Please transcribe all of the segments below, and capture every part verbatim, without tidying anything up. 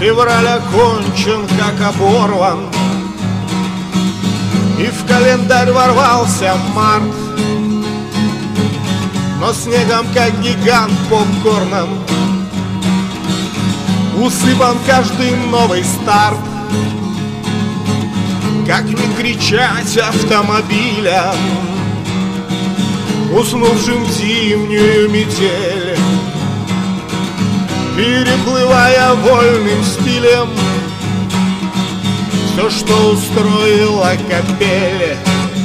Февраль окончен, как оборван, и в календарь ворвался март. Но снегом, как гигант попкорном, усыпан каждый новый старт. Как не кричать автомобилям, уснувшим в зимнюю метель, переплывая вольным стилем все, что устроила капель.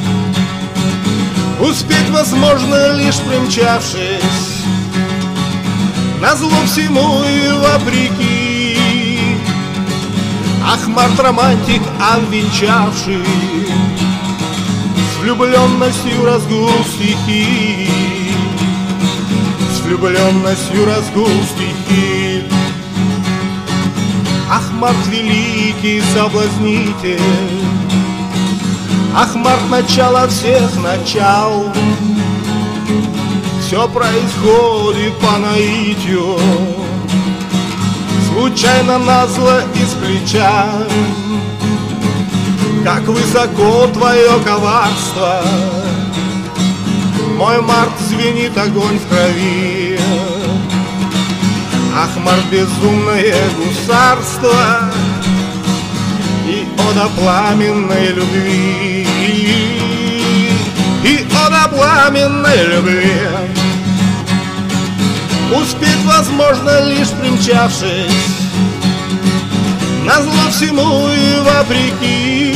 Успеть возможно, лишь примчавшись назло всему и вопреки. Ах, Март-романтик, обвенчавший с влюбленностью разгул стихи, с влюбленностью разгул стихи. Ах, Март, великий соблазнитель, ах, Март, начало всех начал. Все происходит по наитию, случайно назло из плеча. Как высоко твое коварство, мой Март, звенит огонь в крови. Ах, Март, безумное гусарство и ода пламенной любви, и ода пламенной любви. Успеть возможно, лишь примчавшись назло всему и вопреки.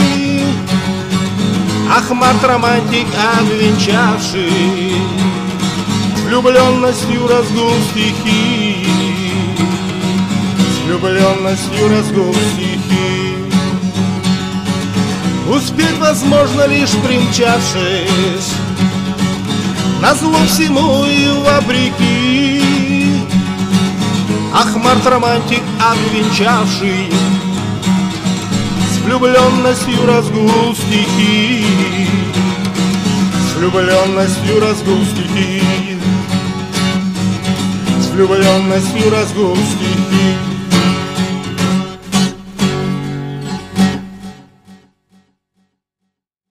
Ах, Март-романтик, обвенчавший с влюбленностью разгул стихи, с влюбленностью разгул стихи. Успеть возможно, лишь примчавшись назло всему и вопреки. Ах, Март-романтик, обвенчавший с влюбленностью разгул стихи, с влюбленностью разгул стихи, с влюбленностью разгул стихи.